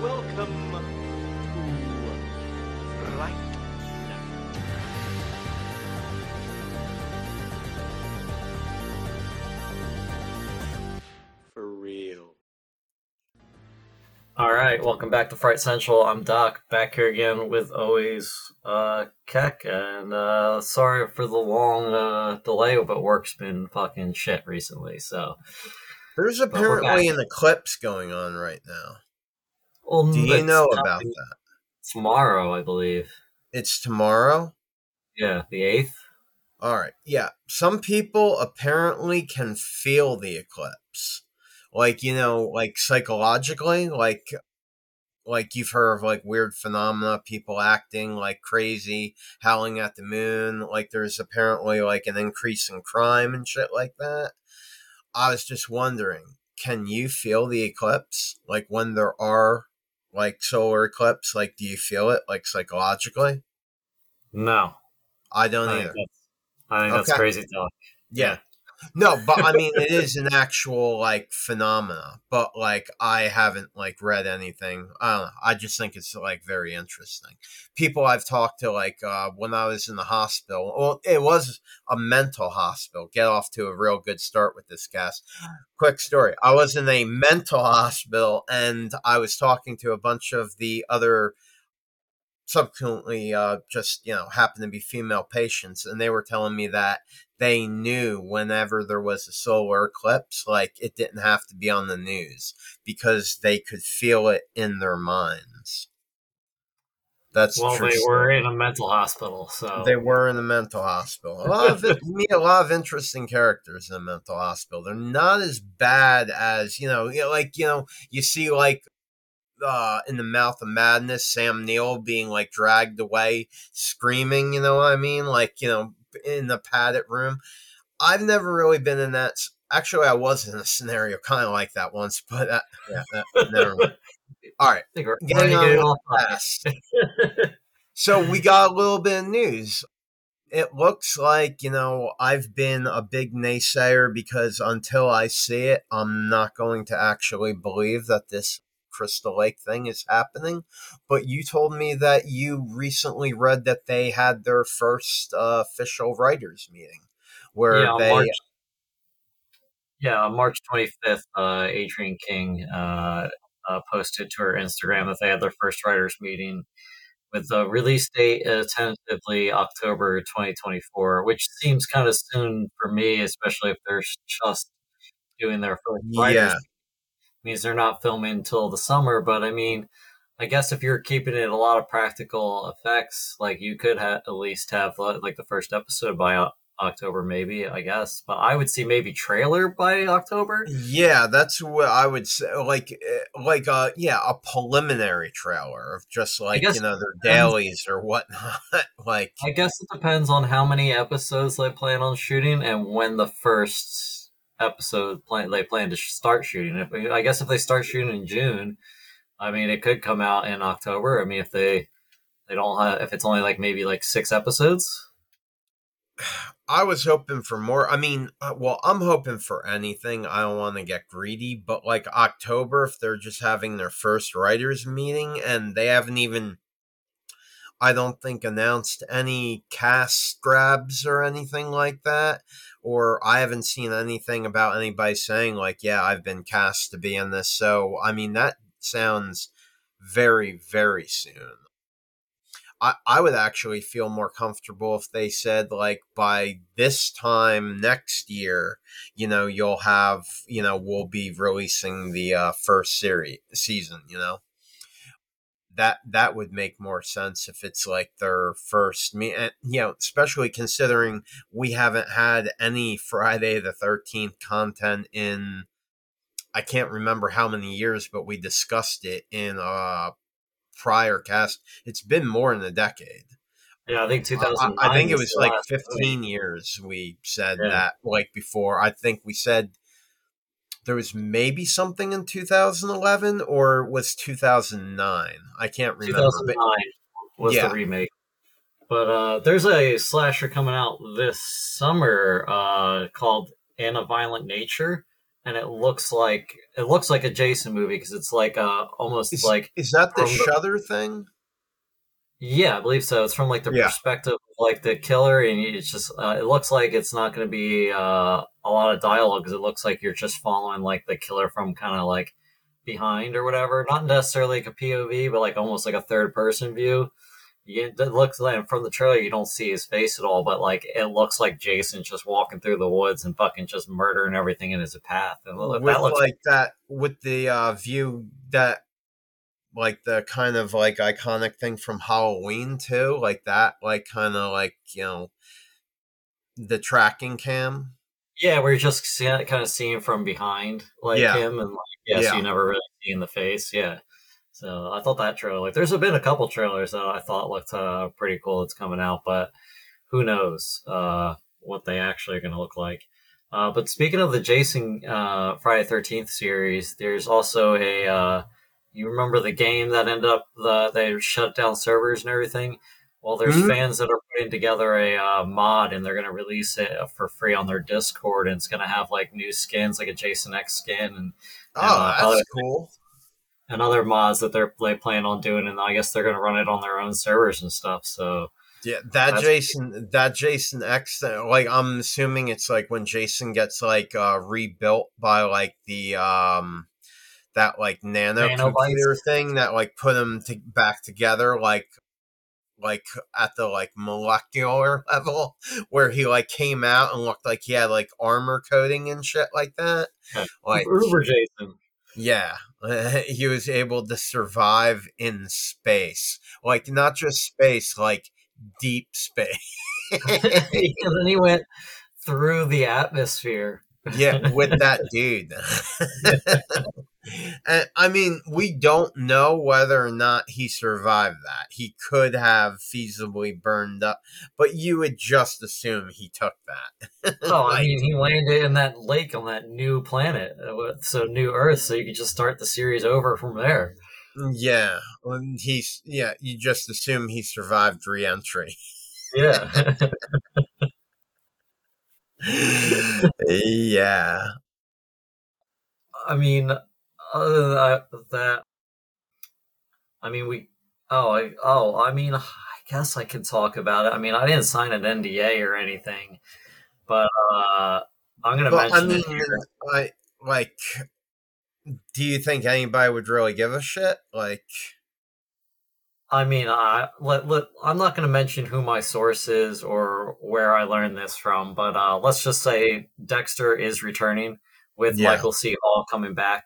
Welcome to Fright Night. For real. Alright, welcome back to Fright Central. I'm Doc, back here again with always Keck, and sorry for the long delay, but work's been fucking shit recently, so... There's apparently an eclipse going on right now. Well, do you know about that? Tomorrow, I believe. It's tomorrow? Yeah, the 8th? Alright, yeah. Some people apparently can feel the eclipse. Like, you know, like psychologically, like you've heard of like weird phenomena, people acting like crazy, howling at the moon, like there's apparently like an increase in crime and shit like that. I was just wondering, can you feel the eclipse? Like when there are like solar eclipse, like do you feel it like psychologically? No. I don't either. I think that's crazy talk. Yeah. No, but I mean, it is an actual like phenomena, but like I haven't like read anything. I don't know. I just think it's like very interesting. People I've talked to, like when I was in the hospital, well, it was a mental hospital. Get off to a real good start with this cast. Quick story. I was in a mental hospital and I was talking to a bunch of the other subsequently just, you know, happened to be female patients, and they were telling me that they knew whenever there was a solar eclipse, like it didn't have to be on the news because they could feel it in their minds. That's well, true. They were in a mental hospital, so they were in a mental hospital. Meet a lot of interesting characters in a mental hospital. They're not as bad as you see like. In the Mouth of Madness, Sam Neill being like dragged away screaming, you know what I mean? Like, you know, in the padded room. I've never really been in that. Actually, I was in a scenario kind of like that once, but never mind. All right. Getting on fast. So we got a little bit of news. It looks like, you know, I've been a big naysayer because until I see it, I'm not going to actually believe that this Crystal Lake thing is happening. But you told me that you recently read that they had their first official writers meeting where on March 25th, Adrienne King posted to her Instagram that they had their first writers meeting with the release date tentatively October 2024, which seems kind of soon for me, especially if they're just doing their first writers. Means they're not filming until the summer, but I mean, I guess if you're keeping it a lot of practical effects, like you could at least have like the first episode by October, maybe, I guess. But I would see maybe trailer by October. Yeah, that's what I would say. A preliminary trailer of just like, you know, their dailies or whatnot. Like, I guess it depends on how many episodes they plan on shooting and when the first episode they plan to start shooting. I guess if they start shooting in June, I mean, it could come out in October. I mean, if they don't have, if it's only like maybe like 6 episodes. I was hoping for more. I mean, I'm hoping for anything. I don't want to get greedy, but like October, if they're just having their first writers meeting and they haven't even, I don't think, announced any cast grabs or anything like that. Or I haven't seen anything about anybody saying like, yeah, I've been cast to be in this. So, I mean, that sounds very, very soon. I would actually feel more comfortable if they said like by this time next year, you know, you'll have, you know, we'll be releasing the first season, you know. That would make more sense if it's like their first you know, especially considering we haven't had any Friday the 13th content in, I can't remember how many years, but we discussed it in prior cast. It's been more than a decade. Yeah, I think 2009. I think it was like 15 years we said that, like before. I think we said there was maybe something in 2011 or was 2009. I can't remember. 2009 was the remake. But there's a slasher coming out this summer called In a Violent Nature. and it looks like a Jason movie because it's like almost Is like is that the from the Shudder thing? yeah, I believe so. It's from like the Yeah. perspective of like the killer, and it's just it looks like it's not going to be a lot of dialogue because it looks like you're just following like the killer from kind of like behind or whatever. Not necessarily like a POV, but like almost like a third person view. It looks like from the trailer you don't see his face at all, but like it looks like Jason just walking through the woods and fucking just murdering everything in his path. And that With looks like that, with the view that, like the kind of like iconic thing from Halloween too, like that, like kind of like, the tracking cam. yeah, we're just kind of seeing from behind like Yeah, him, and like yeah, so yeah. you never really see in the face. Yeah, so I thought that trailer like there's been a couple trailers that I thought looked pretty cool that's coming out, but who knows what they actually are going to look like. But speaking of the Jason Friday 13th series, there's also a you remember the game that ended up they shut down servers and everything. Well, there's Mhm. fans that are putting together a mod, and they're going to release it for free on their Discord, and it's going to have like new skins, like a Jason X skin, and Oh, that's cool. other mods that they plan on doing, and I guess they're going to run it on their own servers and stuff. So Yeah, that's That Jason X thing, like I'm assuming it's like when Jason gets like rebuilt by like the that like nano nanobites. computer thing that like put him back together, like at the like molecular level, where he like came out and looked like he had like armor coating and shit like that. Yeah. Like, Uber Jason. yeah, he was able to survive in space, like not just space, like deep space. And then he went through the atmosphere. Yeah, with that dude. And I mean, we don't know whether or not he survived that. He could have feasibly burned up, but you would just assume he took that. Oh, I Like, mean, he landed in that lake on that new planet, so new Earth, so you could just start the series over from there. yeah, you just assume he survived re-entry. Yeah. Yeah. I mean, other than that, I mean, I mean, I guess I can talk about it. I mean, I didn't sign an NDA or anything, but I'm gonna But I mention mean, it here. I like. Do you think anybody would really give a shit? Like, I mean, I'm not going to mention who my source is or where I learned this from, but let's just say Dexter is returning with yeah. Michael C. Hall coming back.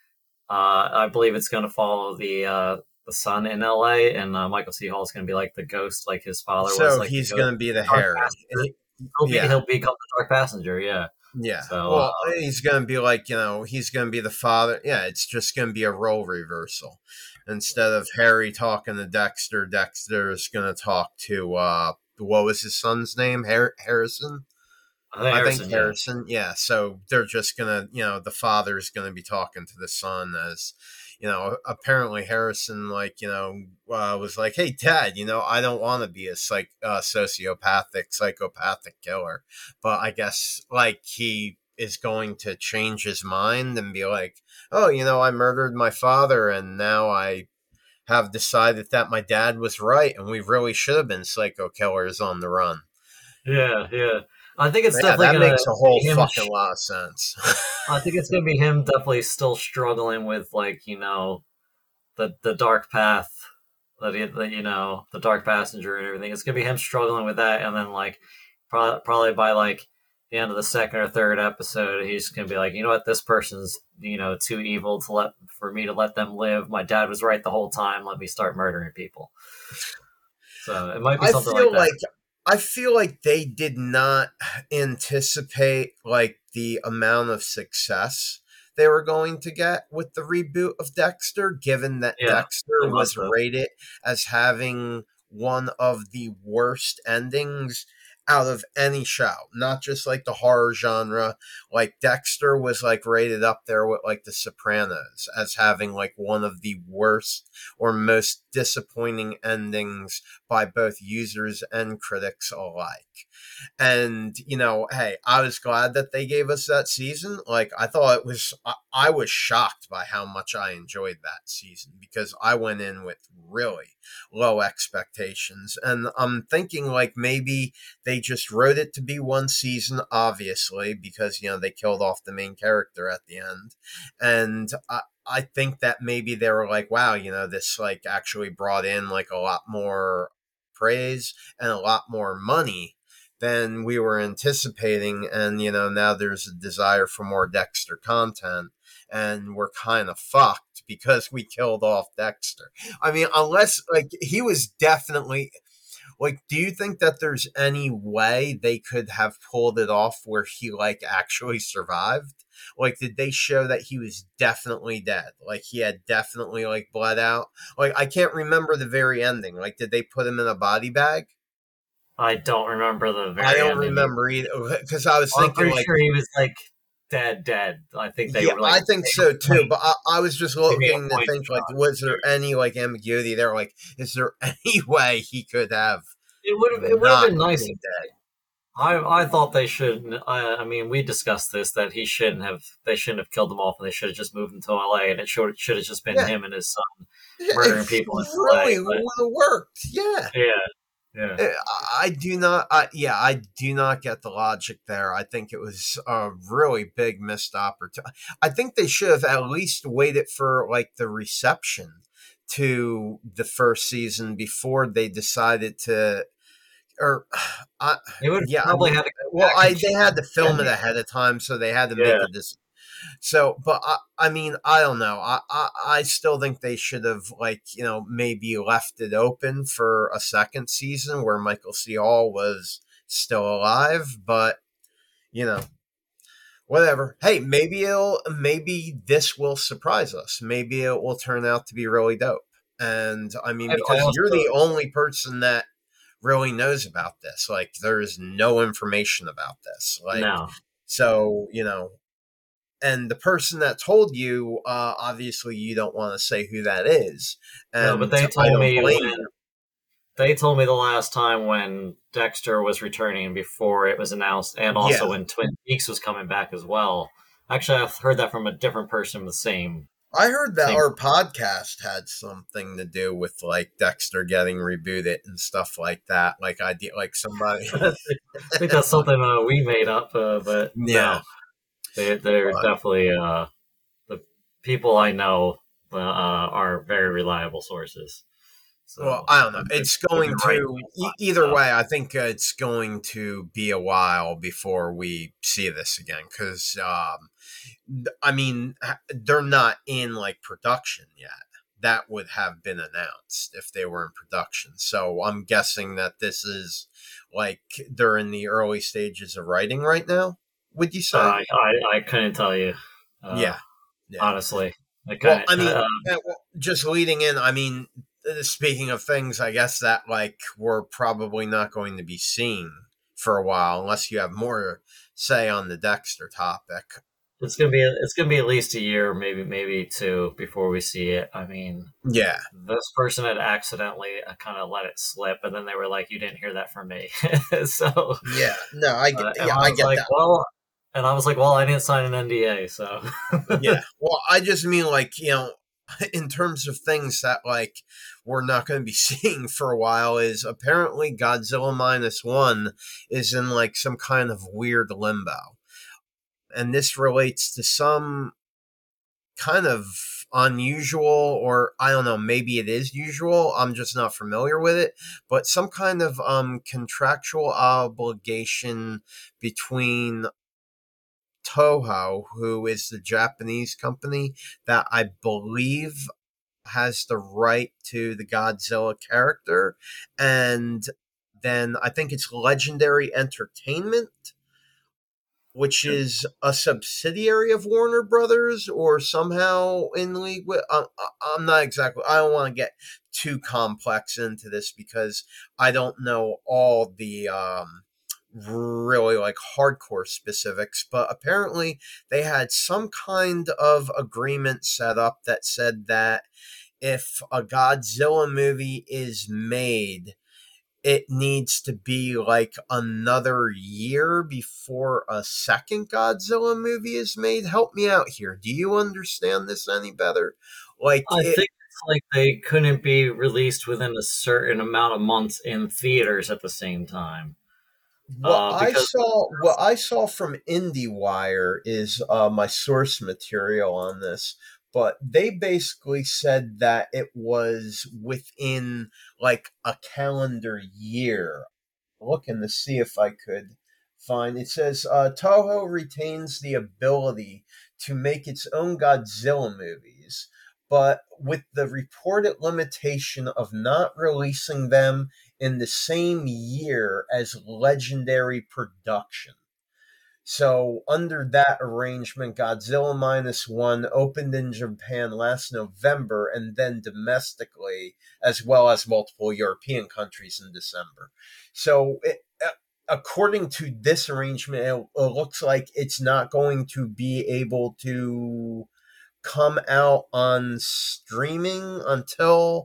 I believe it's going to follow the son in L.A., and Michael C. Hall is going to be like the ghost, like his father was, So like the he's ghost, gonna be the dark Harry. passenger. Yeah. He'll become the dark passenger. Yeah. Yeah. So Well, he's going to be like, he's going to be the father. Yeah, it's just going to be a role reversal. Instead of Harry talking to Dexter, Dexter is going to talk to, what was his son's name? Harrison? I think I think Harrison. Yeah. Harrison. Yeah. So they're just going to, the father is going to be talking to the son as, apparently Harrison, like, was like, hey, Dad, I don't want to be a psychopathic killer. But I guess, like, he is going to change his mind and be like, oh, I murdered my father and now I have decided that my dad was right and we really should have been psycho killers on the run. Yeah. Yeah. I think it's Yeah, definitely that going makes a to whole be him. fucking lot of sense. I think it's gonna be him definitely still struggling with like the dark path the dark passenger and everything. It's gonna be him struggling with that, and then like probably by like the end of the second or third episode, he's gonna be like, you know what, this person's too evil for me to let them live. My dad was right the whole time. Let me start murdering people. So it might be something like that. I feel like they did not anticipate like the amount of success they were going to get with the reboot of Dexter, given that Yeah, Dexter they must was have. rated as having one of the worst endings out of any show, not just like the horror genre. Like Dexter was like rated up there with like The Sopranos as having like one of the worst or most disappointing endings by both users and critics alike. And, hey, I was glad that they gave us that season. Like, I thought I was shocked by how much I enjoyed that season because I went in with really low expectations. And I'm thinking, like, maybe they just wrote it to be one season, obviously, because, they killed off the main character at the end. And I think that maybe they were like, wow, this, like, actually brought in, like, a lot more praise and a lot more money than we were anticipating. And, now there's a desire for more Dexter content. And we're kind of fucked because we killed off Dexter. I mean, unless, like, he was definitely. Like, do you think that there's any way they could have pulled it off where he, like, actually survived? Like, did they show that he was definitely dead? Like, he had definitely, like, bled out? Like, I can't remember the very ending. Like, did they put him in a body bag? I don't remember the very I don't ending. remember either, because I was I'm thinking, pretty like, sure he was like dead. I think they yeah, were like, I think so too. But I was just looking to point think, like, shot. was there any, like, ambiguity there? Like, is there any way he could have It would have not been nice. been dead? I thought they should. I mean, we discussed this that he shouldn't have. They shouldn't have killed him off, and they should have just moved him to LA, and it should have just been Yeah. him and his son Yeah, murdering it people in really LA. would have worked. Yeah. Yeah. I do not. I do not get the logic there. I think it was a really big missed opportunity. I think they should have at least waited for, like, the reception to the first season before they decided to. Or, They would yeah, probably had to. well, they had to film it ahead of time, so they had to make a decision. So, but I mean, I don't know. I still think they should have, like, maybe left it open for a second season where Michael C. Hall was still alive. But, whatever. Hey, maybe this will surprise us. Maybe it will turn out to be really dope. And I mean, because you're the only person that really knows about this. Like, there's no information about this. Like, No. So, and the person that told you, obviously, you don't want to say who that is. And no, but they told me they told me the last time when Dexter was returning before it was announced, and also when Twin Peaks was coming back as well. Actually, I've heard that from a different person. The same. I heard that our podcast had something to do with, like, Dexter getting rebooted and stuff like that. Like, somebody. I think that's something we made up, but yeah. No. They're definitely the people I know are very reliable sources. So, well, I don't know. It's going to either way. I think it's going to be a while before we see this again because, I mean, they're not in, like, production yet. That would have been announced if they were in production. So I'm guessing that this is, like, they're in the early stages of writing right now. Would you say? I couldn't tell you. Yeah. Honestly. Well, I mean, just leading in, I mean, speaking of things, I guess that, like, we're probably not going to be seeing for a while unless you have more to say on the Dexter topic. It's gonna be at least a year, maybe two before we see it. I mean, yeah, this person had accidentally kind of let it slip, and then they were like, "You didn't hear that from me." So yeah, no, I get like, that. Well, and I was like, "Well, I didn't sign an NDA, so." Yeah, well, I just mean, like, in terms of things that, like, we're not going to be seeing for a while is apparently Godzilla -1 is in, like, some kind of weird limbo. And this relates to some kind of unusual, or I don't know, maybe it is usual. I'm just not familiar with it, but some kind of contractual obligation between Toho, who is the Japanese company that I believe has the right to the Godzilla character, and then I think it's Legendary Entertainment, which is a subsidiary of Warner Brothers or somehow in league with. I'm not exactly. I don't want to get too complex into this because I don't know all the really like hardcore specifics, but apparently they had some kind of agreement set up that said that if a Godzilla movie is made, it needs to be like another year before a second Godzilla movie is made. Help me out here. Do you understand this any better? Like I think it's like they couldn't be released within a certain amount of months in theaters at the same time. Because what I saw from IndieWire is my source material on this, but they basically said that it was within like a calendar year. Looking to see if I could find. It says Toho retains the ability to make its own Godzilla movies, but with the reported limitation of not releasing them in the same year as Legendary production. So, under that arrangement, Godzilla Minus One opened in Japan last November and then domestically, as well as multiple European countries in December. So, according to this arrangement, it looks like it's not going to be able to come out on streaming until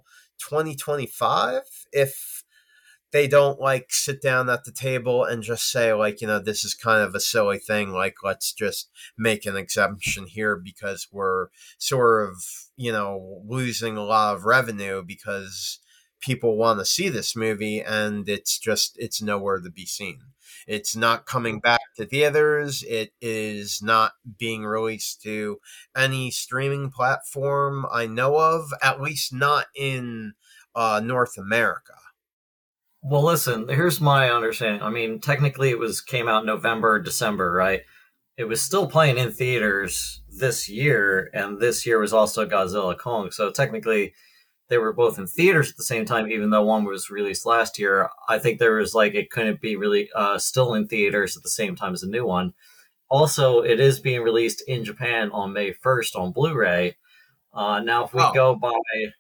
2025 if they don't like sit down at the table and just say like, this is kind of a silly thing, like let's just make an exemption here because we're sort of losing a lot of revenue because people want to see this movie and it's nowhere to be seen. It's not coming back to theaters. It is not being released to any streaming platform I know of, at least not in North America. Well, listen, here's my understanding. I mean, technically it came out November, December, right? It was still playing in theaters this year, and this year was also Godzilla Kong. So technically they were both in theaters at the same time, even though one was released last year. I think there was it couldn't be really still in theaters at the same time as the new one. Also, it is being released in Japan on May 1st on Blu-ray. Now, if we go by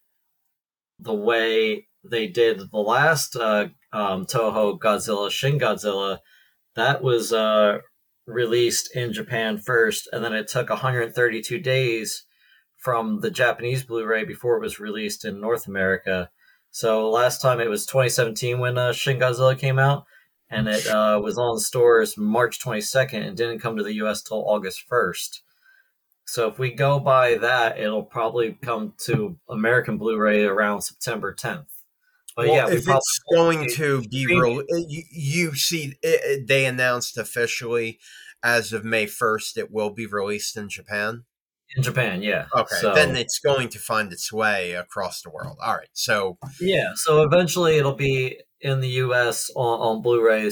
the way they did the last Toho Godzilla, Shin Godzilla, that was released in Japan first, and then it took 132 days from the Japanese Blu-ray before it was released in North America. So last time it was 2017 when Shin Godzilla came out, and it was on stores March 22nd and didn't come to the US till August 1st. So if we go by that, it'll probably come to American Blu-ray around September 10th. But well, if it's going to be you see, they announced officially as of May 1st, it will be released in Japan. In Japan, yeah. Okay, so then it's going to find its way across the world. All right, so yeah, so eventually it'll be in the U.S. on Blu-ray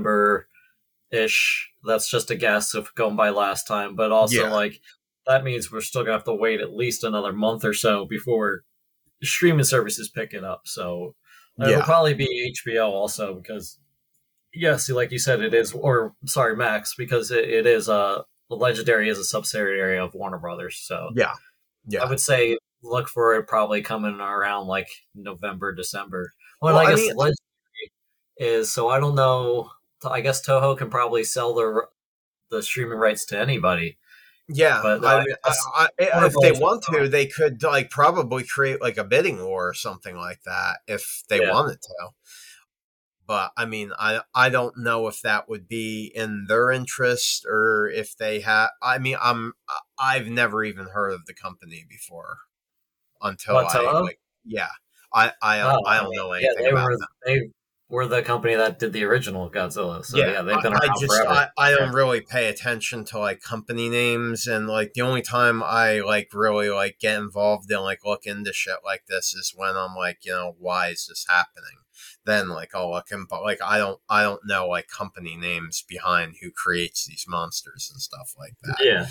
September-ish. That's just a guess of going by last time, but also that means we're still gonna have to wait at least another month or so before streaming services pick it up. So it'll probably be HBO also because, yes, like you said, it is. Or sorry, Max, because it is Legendary is a subsidiary of Warner Brothers. So yeah, I would say look for it probably coming around November, December. Well, I guess Legendary is. So I don't know. I guess Toho can probably sell the streaming rights to anybody. Yeah, but if they want to, they could probably create a bidding war or something like that if they wanted to. But I mean, I don't know if that would be in their interest or if they have. I mean, I've never even heard of the company before until I don't know anything about them. They were the company that did the original Godzilla. So they've been around forever. I don't really pay attention to company names, and the only time I really get involved in look into shit like this is when I'm why is this happening? Then I'll look in, but I don't know company names behind who creates these monsters and stuff like that. Yeah.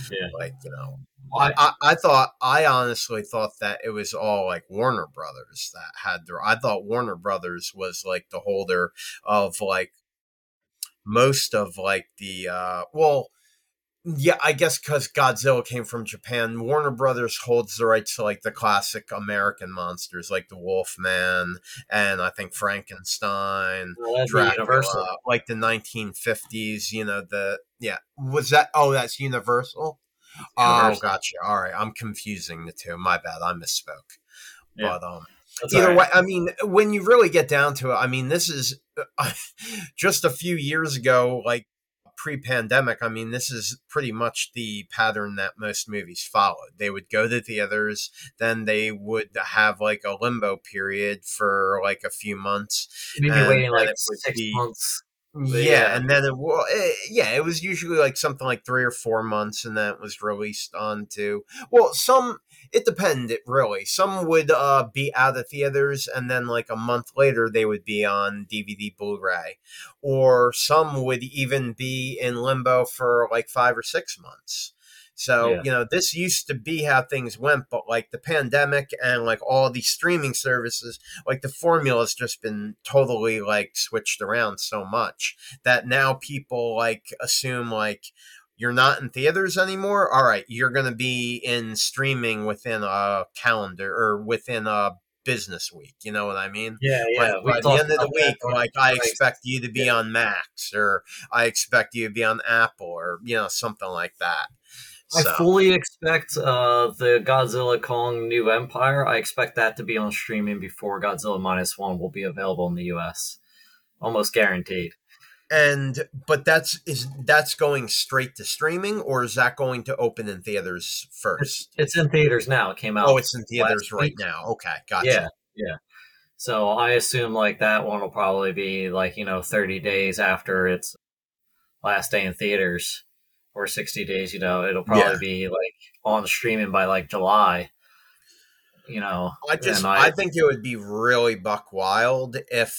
I honestly thought that it was all Warner Brothers that had I thought Warner Brothers was the holder of most of the Yeah, I guess because Godzilla came from Japan, Warner Brothers holds the rights to like the classic American monsters, like the Wolfman, and I think Frankenstein, Well, that'd be Universal. Dracula, like the 1950s. The yeah, was that? Oh, that's Universal. Oh, Universal. gotcha. All right, I'm confusing the two. My bad, I misspoke. Yeah, But that's all either right. way, I mean, when you really get down to it, I mean, this is just a few years ago, like pre-pandemic. I mean, this is pretty much the pattern that most movies followed. They would go to theaters, then they would have like a limbo period for like a few months, Maybe and waiting then like it would 6 months. But yeah, yeah, and then it was usually like something like 3 or 4 months, and then it was released onto. Well, some it depended really. Some would be out of theaters, and then like a month later they would be on DVD, Blu-ray, or some would even be in limbo for like 5 or 6 months. So, yeah, this used to be how things went, but like the pandemic and like all these streaming services, like the formula's just been totally like switched around so much that now people like assume like you're not in theaters anymore. All right, you're going to be in streaming within a calendar or within a business week. You know what I mean? yeah. Like We by the talked end of the about that week, during like I strikes. expect you to be Yeah. on Max or I expect you to be on Apple or something like that. I So fully expect the Godzilla Kong New Empire. I expect that to be on streaming before Godzilla Minus One will be available in the U.S. Almost guaranteed. but that's going straight to streaming, or is that going to open in theaters first? It's in theaters now. It came Oh, out it's in last theaters right week. now. Okay, gotcha. Yeah, yeah. So I assume like that one will probably be like 30 days after its last day in theaters, or 60 days. It'll Yeah, probably be like on streaming by like July. And I think it would be really buck wild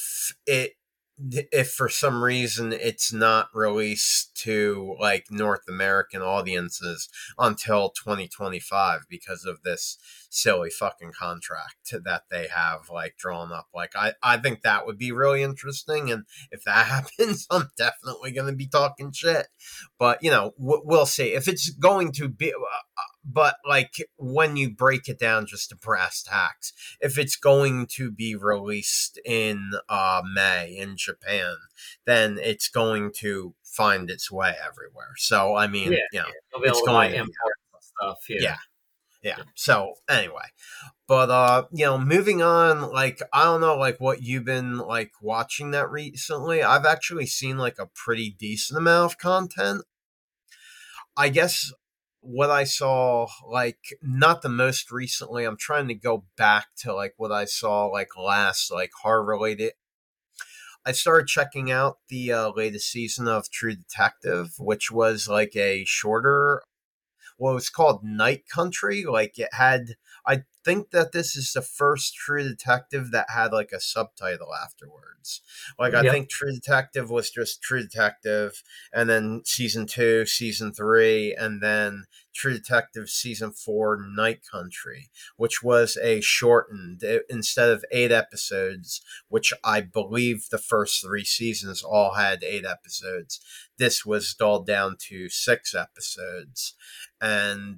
if for some reason it's not released to like North American audiences until 2025 because of this silly fucking contract that they have like drawn up. Like I think that would be really interesting, and if that happens, I'm definitely going to be talking shit. But we'll see if it's going to be. But like when you break it down just to brass tacks, if it's going to be released in May in Japan, then it's going to find its way everywhere. So I yeah, mean, you'll be it's able to buy going to be imports and stuff. yeah, Yeah, yeah. So anyway, but moving on, like I don't know like what you've been like watching that recently. I've actually seen like a pretty decent amount of content. I guess what I saw, like not the most recently, I'm trying to go back to like what I saw like last, like horror related. I started checking out the latest season of True Detective, which was like a shorter, well, it was called Night Country. Like it had, I think that this is the first True Detective that had like a subtitle afterwards. Like I yep. think True Detective was just True Detective, and then season two, season three, and then True Detective season four, Night Country, which was a shortened instead of 8 episodes, which I believe the first 3 seasons all had 8 episodes. This was dulled down to 6 episodes. And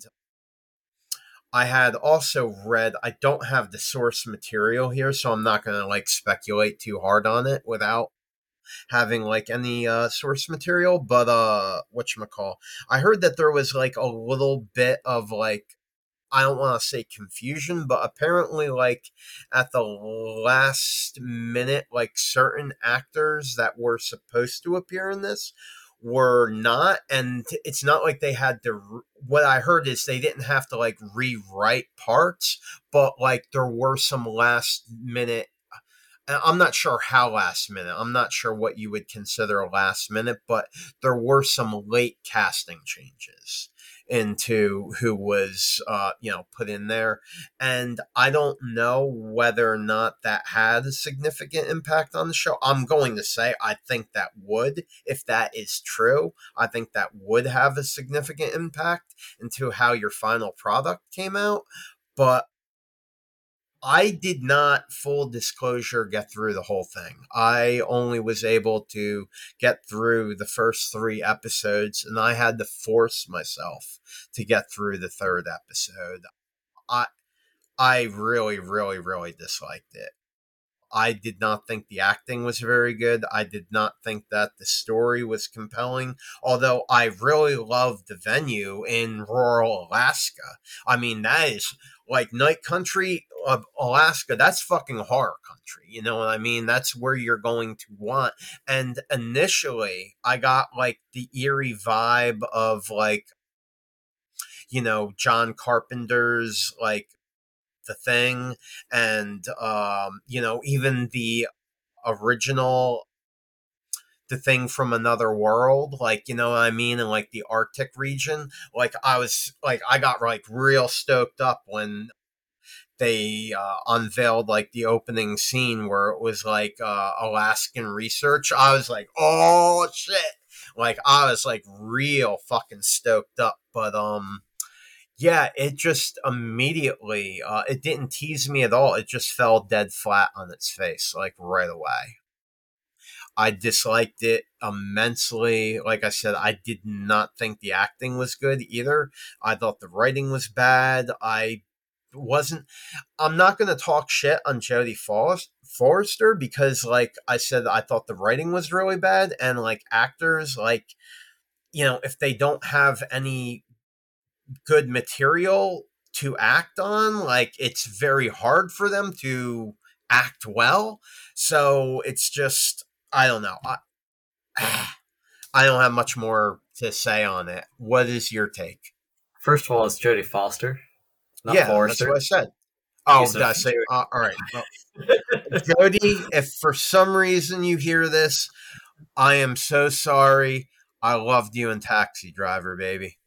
I had also read, I don't have the source material here, so I'm not going to like speculate too hard on it without having like any source material. But whatchamacall, I heard that there was like a little bit of like, I don't want to say confusion, but apparently, like at the last minute, like certain actors that were supposed to appear in this were not, and it's not like they had to. What I heard is they didn't have to like rewrite parts, but like there were some last minute. I'm not sure how last minute. I'm not sure what you would consider last minute, but there were some late casting changes into who was put in there, and I don't know whether or not that had a significant impact on the show. I'm going to say I think that would, if that is true, I think that would have a significant impact into how your final product came out. But I did not, full disclosure, get through the whole thing. I only was able to get through the first 3 episodes, and I had to force myself to get through the third episode. I I really, really, really disliked it. I did not think the acting was very good. I did not think that the story was compelling, although I really loved the venue in rural Alaska. I mean, that is like Night Country of Alaska. That's fucking horror country. You know what I mean? That's where you're going to want. And initially, I got like the eerie vibe of like, John Carpenter's like The Thing, and even the original The Thing from Another World, like, you know what I mean, in like the Arctic region. Like, I got like real stoked up when they unveiled like the opening scene where it was like Alaskan research. I was like, oh shit. Like, I was like real fucking stoked up. But yeah, it just immediately it didn't tease me at all. It just fell dead flat on its face, like right away. I disliked it immensely. Like I said, I did not think the acting was good either. I thought the writing was bad. Wasn't I'm not going to talk shit on Jodie Forrester because like I said, I thought the writing was really bad, and like actors, like, if they don't have any good material to act on, like, it's very hard for them to act well. So it's just, I don't know. I don't have much more to say on it. What is your take? First of all, it's Jodie Foster, not Yeah, that's Forrester. what I said. Oh, Piece did of I say? All right. Well, Jody, if for some reason you hear this, I am so sorry. I loved you in Taxi Driver, baby.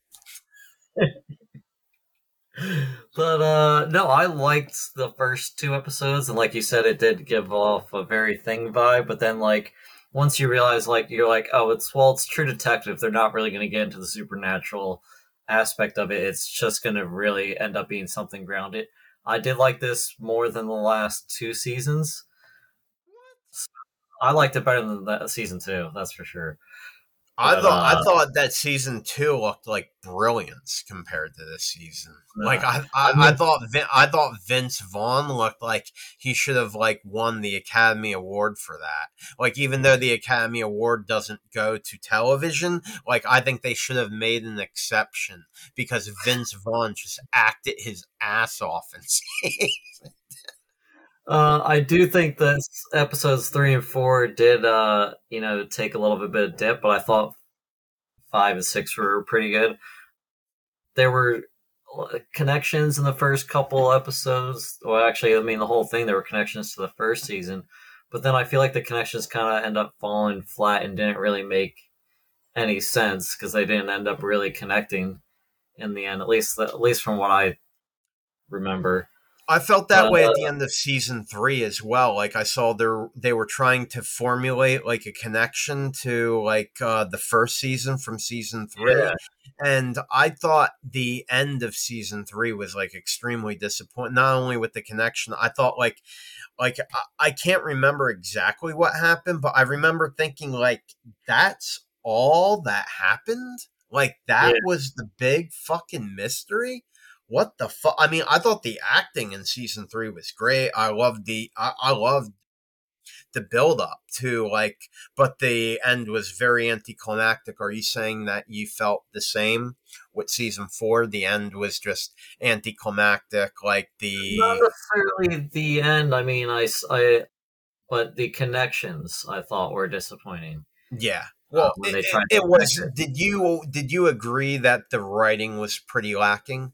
But no, I liked the first 2 episodes, and like you said, it did give off a very Thing vibe. But then, like, once you realize, like, you're like, oh, it's True Detective. They're not really going to get into the supernatural aspect of it. It's just going to really end up being something grounded. I did like this more than the last 2 seasons. I liked it better than that season 2. That's for sure. But I thought that season 2 looked like brilliance compared to this season. Like, I I mean, thought Vince Vaughn looked like he should have like won the Academy Award for that. Like, even though the Academy Award doesn't go to television, like, I think they should have made an exception because Vince Vaughn just acted his ass off in I do think that episodes 3 and 4 did, take a little bit of dip, but I thought 5 and 6 were pretty good. There were connections in the first couple episodes. Well, actually, I mean, the whole thing, there were connections to the first season, but then I feel like the connections kind of end up falling flat and didn't really make any sense because they didn't end up really connecting in the end, at least from what I remember. I felt that But way at the end of season 3 as well. Like, I saw they were trying to formulate like a connection to like the first season from season 3, yeah, and I thought the end of season 3 was like extremely disappointing. Not only with the connection, I thought I can't remember exactly what happened, but I remember thinking like that's all that happened. Like, yeah. that was the big fucking mystery. What the fuck? I mean, I thought the acting in season 3 was great. I loved the build up to like, but the end was very anticlimactic. Are you saying that you felt the same with season 4? The end was just anticlimactic, like Not the necessarily the end. I mean, but the connections I thought were disappointing yeah. Well, when they tried it to connect was. it. Did you agree that the writing was pretty lacking?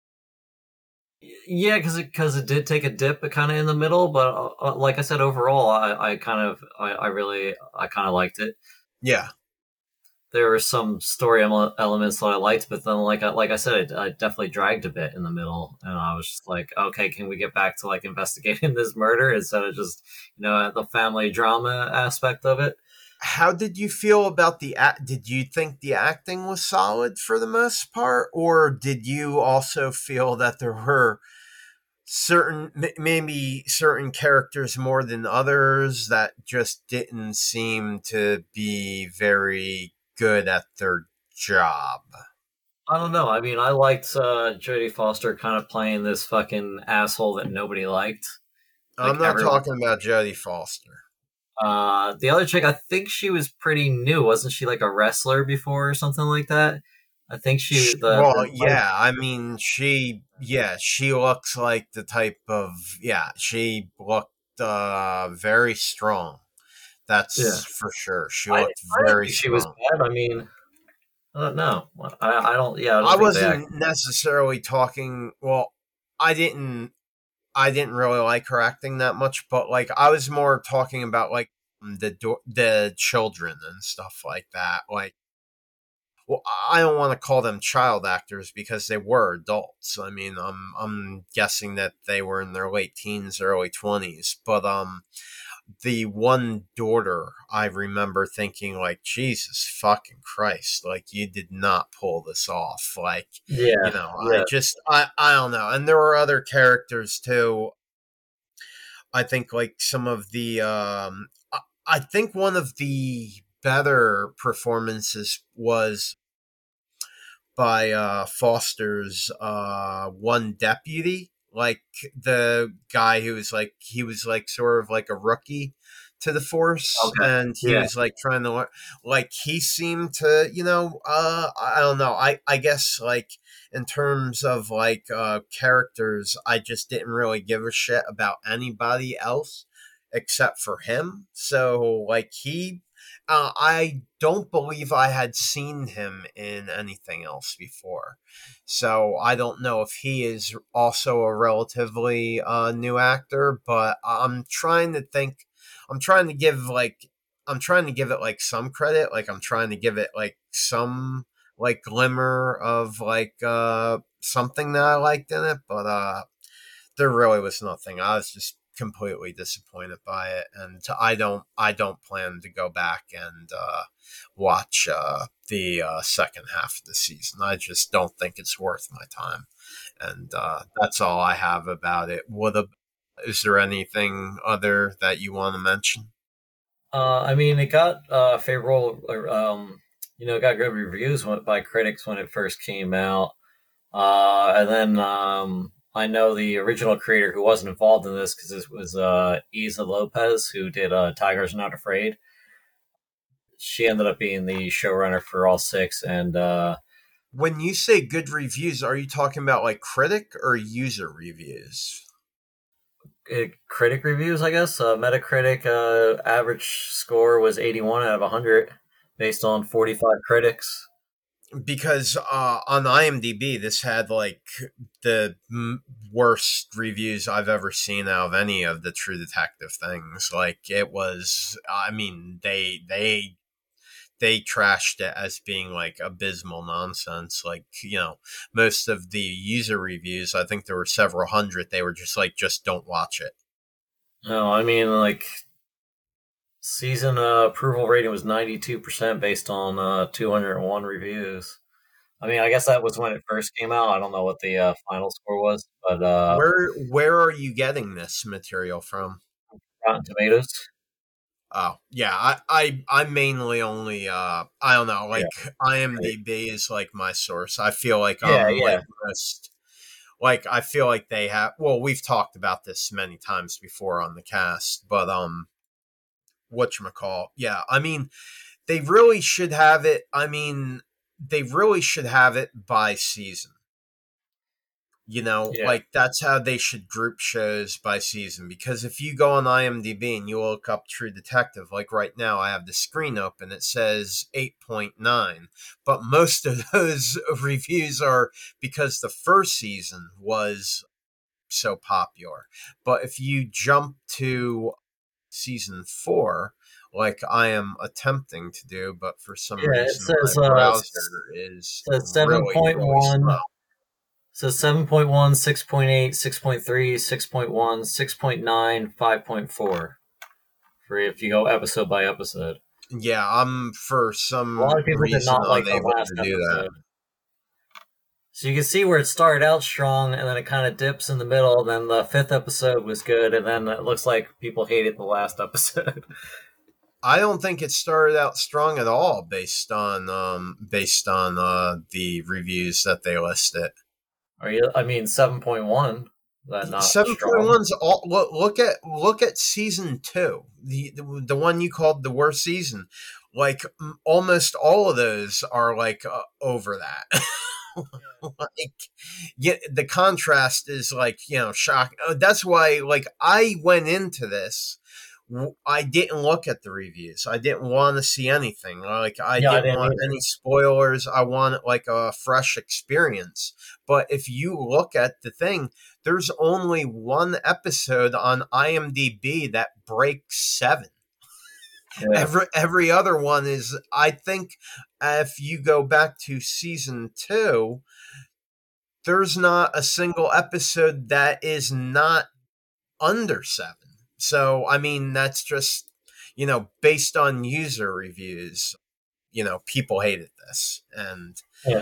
Yeah, because it did take a dip kind of in the middle, but like I said, overall, I really I kind of liked it. Yeah. There were some story elements that I liked, but then like I said, I definitely dragged a bit in the middle, and I was just like, okay, can we get back to like investigating this murder instead of just the family drama aspect of it? How did you feel about the act? Did you think the acting was solid for the most part, or did you also feel that there were maybe certain characters more than others that just didn't seem to be very good at their job. I don't know. I mean, I liked Jodie Foster kind of playing this fucking asshole that nobody liked. I'm not talking about Jodie Foster. The other chick, I think she was pretty new. Wasn't she like a wrestler before or something like that? I think she. I mean, she looks like the type of she looked very strong. That's for sure. She looked very strong. She was bad. I mean, no, I don't. Yeah, I wasn't necessarily talking. Well, I didn't really like her acting that much, but like I was more talking about like the children and stuff like that. Like, well, I don't want to call them child actors because they were adults. I mean, I'm guessing that they were in their late teens, early 20s, but the one daughter, I remember thinking like, Jesus fucking Christ, like you did not pull this off. Like, I don't know. And there were other characters too. I think like some of the, I think one of the better performances was by Foster's one deputy, like the guy who was like he was like sort of like a rookie to the force, and he was like trying to learn. Like he seemed to, I don't know. I guess like in terms of like characters, I just didn't really give a shit about anybody else except for him. So like I don't believe I had seen him in anything else before. So I don't know if he is also a relatively new actor, but I'm trying to think. I'm trying to give it like some credit. Like I'm trying to give it like some like glimmer of like something that I liked in it, but there really was nothing. I was just completely disappointed by it, and I don't plan to go back and watch the second half of the season. I just don't think it's worth my time, and that's all I have about it. Is there anything other that you want to mention? I mean, it got favorable, it got good reviews by critics when it first came out, and then I know the original creator who wasn't involved in this because it was Isa Lopez, who did Tigers Not Afraid. She ended up being the showrunner for all 6. And when you say good reviews, are you talking about like critic or user reviews? Critic reviews, I guess. Metacritic average score was 81 out of 100 based on 45 critics. Because on IMDb, this had like the worst reviews I've ever seen out of any of the True Detective things. Like it was, I mean, they trashed it as being like abysmal nonsense. Like, most of the user reviews, I think there were several hundred. They were just like, just don't watch it. No, I mean, like, season approval rating was 92% based on 201 reviews. I mean, I guess that was when it first came out. I don't know what the final score was, but where are you getting this material from? Rotten Tomatoes. Oh yeah, I mainly only I don't know, like IMDb is like my source. I feel like like I feel like they have. Well, we've talked about this many times before on the cast, but whatchamacall? Yeah, I mean, they really should have it. I mean, they really should have it by season. Like that's how they should group shows by season. Because if you go on IMDb and you look up True Detective, like right now I have the screen open, it says 8.9. But most of those reviews are because the first season was so popular. But if you jump to season 4, like I am attempting to do, but for some reason my browser is 7.1. Really so 7.1, 6.8, 6.3, 6.1, 6.9, 5.4 for if you go episode by episode. Yeah, I'm for some a lot of people reason did not like unable the last to do episode. So you can see where it started out strong, and then it kind of dips in the middle. And then the 5th episode was good, and then it looks like people hated the last episode. I don't think it started out strong at all based on the reviews that they listed. Are you? I mean, 7.1. Not 7.1's all. Look at season 2, the one you called the worst season. Like almost all of those are like over that. Like, yeah, the contrast is like, shocking. That's why, like, I went into this. I didn't look at the reviews. I didn't want to see anything. Like, I didn't want any spoilers. I wanted like a fresh experience. But if you look at the thing, there's only one episode on IMDb that breaks 7. Yeah. Every other one is, I think, if you go back to season 2, there's not a single episode that is not under 7. So, I mean, that's just, based on user reviews, people hated this. And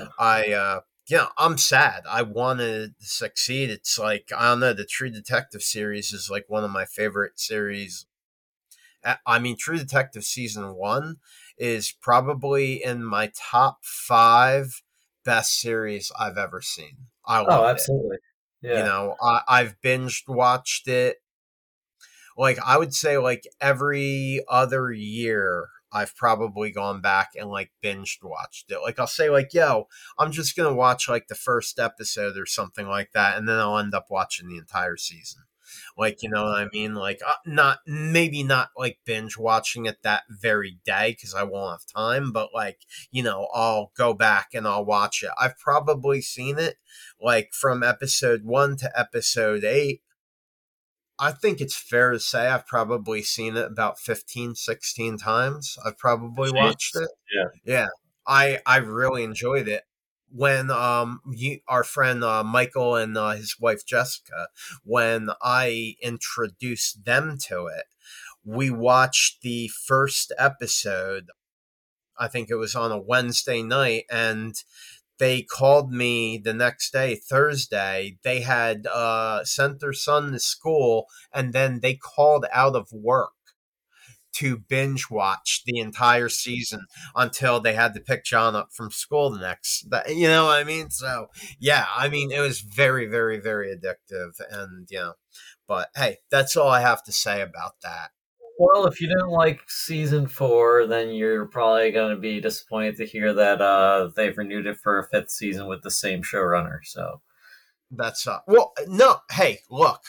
I'm sad. I wanted to succeed. It's like, I don't know, the True Detective series is like one of my favorite series. I mean, True Detective season 1 is probably in my top 5 best series I've ever seen. I love absolutely. It. Yeah. I've binged watched it. Like, I would say, like, every other year, I've probably gone back and, like, binged watched it. Like, I'll say, like, yo, I'm just going to watch, like, the first episode or something like that, and then I'll end up watching the entire season. Like, you know what I mean? Like, maybe not like binge watching it that very day because I won't have time, but like, I'll go back and I'll watch it. I've probably seen it like from episode 1 to episode 8. I think it's fair to say I've probably seen it about 15, 16 times. I've probably watched it. Yeah. I really enjoyed it. When our friend Michael and his wife Jessica, when I introduced them to it, we watched the first episode. I think it was on a Wednesday night, and they called me the next day, Thursday. They had sent their son to school, and then they called out of work to binge watch the entire season until they had to pick John up from school the next. You know what I mean? So yeah, I mean, it was very, very, very addictive, and but hey, that's all I have to say about that. Well, if you didn't like season 4, then you're probably going to be disappointed to hear that they've renewed it for a 5th season with the same showrunner. So that's well, no, hey, look,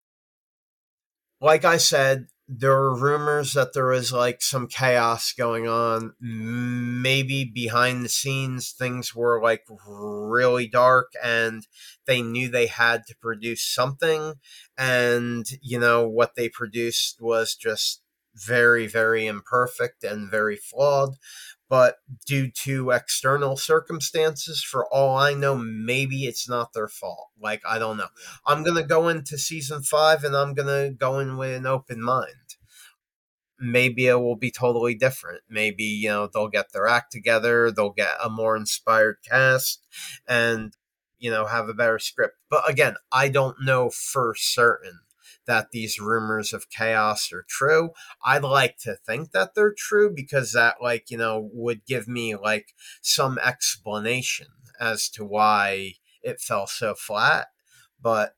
like I said, there were rumors that there was like some chaos going on. Maybe behind the scenes, things were like really dark and they knew they had to produce something. And, what they produced was just very, very imperfect and very flawed. But due to external circumstances, for all I know, maybe it's not their fault. Like, I don't know. I'm going to go into season 5 and I'm going to go in with an open mind. Maybe it will be totally different. Maybe, they'll get their act together. They'll get a more inspired cast and, have a better script. But again, I don't know for certain that these rumors of chaos are true. I'd like to think that they're true because that, like, would give me like some explanation as to why it fell so flat. But,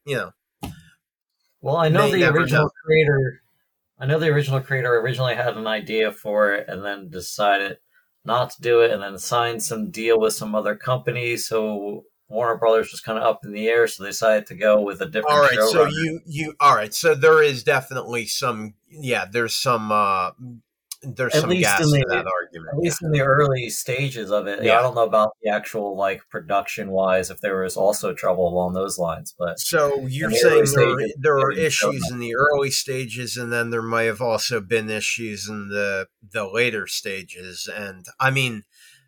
well, I know the original creator. I know the original creator originally had an idea for it and then decided not to do it and then signed some deal with some other company. So Warner Brothers was kind of up in the air, so they decided to go with a different showrunner. So all right. So there is definitely some, there's some gas in that argument. At least in the early stages of it. I don't know about the actual like production wise, if there was also trouble along those lines. But so you're saying there are issues in the early stages, and then there might have also been issues in the later stages. And I mean,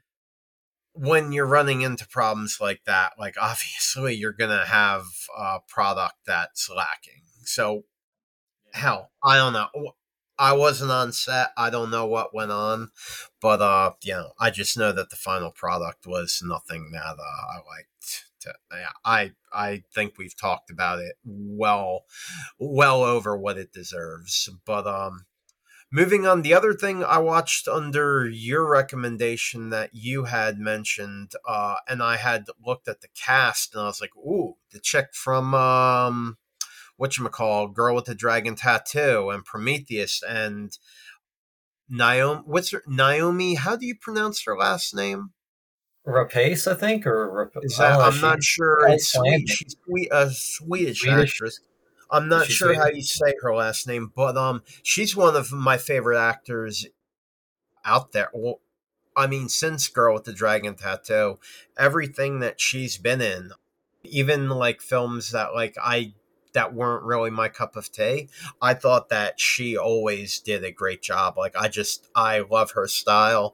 when you're running into problems like that, like obviously you're gonna have a product that's lacking. So hell, I don't know. I wasn't on set. I don't know what went on, but I just know that the final product was nothing that I liked. I think we've talked about it well over what it deserves. But moving on, the other thing I watched under your recommendation that you had mentioned, and I had looked at the cast, and I was like, ooh, the chick from whatchamacall, Girl with the Dragon Tattoo, and Prometheus, and Naomi. What's her Naomi? How do you pronounce her last name? Rapace, I think, Is I don't that know. I'm not She's sure. It's sweet. Icelandic, She's a Swedish Swedish. actress. I'm Is not she sure how Swedish? you say her last name, but she's one of my favorite actors out there. Well, I mean, since Girl with the Dragon Tattoo, everything that she's been in, even like films that that weren't really my cup of tea, I thought that she always did a great job. Like I love her style.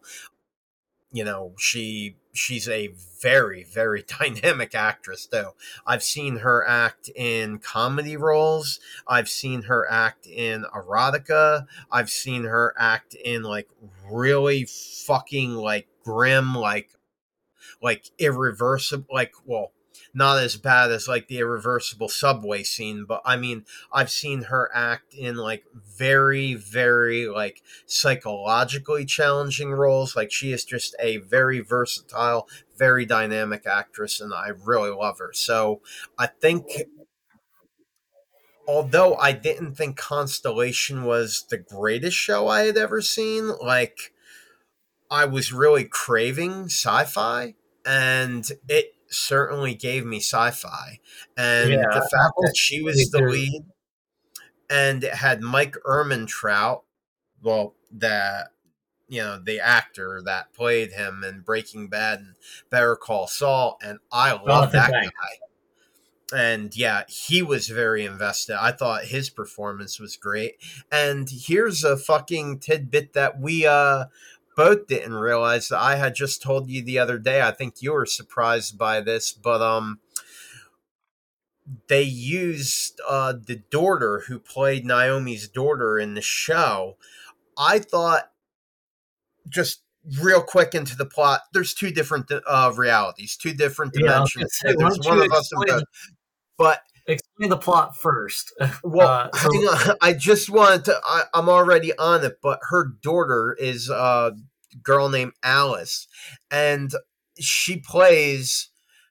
She's a very, very dynamic actress too. I've seen her act in comedy roles. I've seen her act in erotica. I've seen her act in like really fucking like grim, like irreversible, like, well, not as bad as like the irreversible subway scene, but I mean, I've seen her act in like very, very like psychologically challenging roles. Like, she is just a very versatile, very dynamic actress, and I really love her. So I think, although I didn't think Constellation was the greatest show I had ever seen, like, I was really craving sci-fi, and it certainly gave me sci-fi. And Yeah, the fact Apple's that she really was the good. lead, and it had Mike Ehrmantraut, well, that, the actor that played him in Breaking Bad and Better Call Saul, and I love Jonathan that Banks. guy. And yeah, he was very invested. I thought his performance was great. And here's a fucking tidbit that we both didn't realize that I had just told you the other day. I think you were surprised by this, but they used the daughter who played Naomi's daughter in the show. I thought, just real quick into the plot, there's two different realities, two different Yeah, I was gonna dimensions. say, why There's don't one you of us in both. But explain the plot first? well, So hang on. I just wanted to. I'm already on it, but her daughter is a girl named Alice, and she plays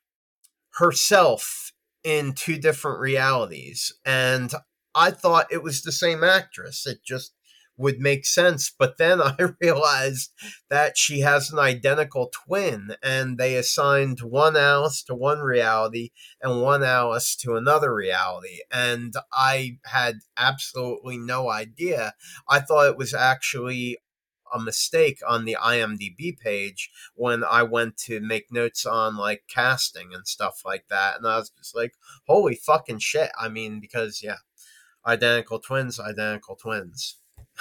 herself in two different realities. And I thought it was the same actress. It just would make sense. But then I realized that she has an identical twin, and they assigned one Alice to one reality and one Alice to another reality. And I had absolutely no idea. I thought it was actually a mistake on the IMDb page when I went to make notes on like casting and stuff like that. And I was just like, holy fucking shit. I mean, because yeah, identical twins, identical twins.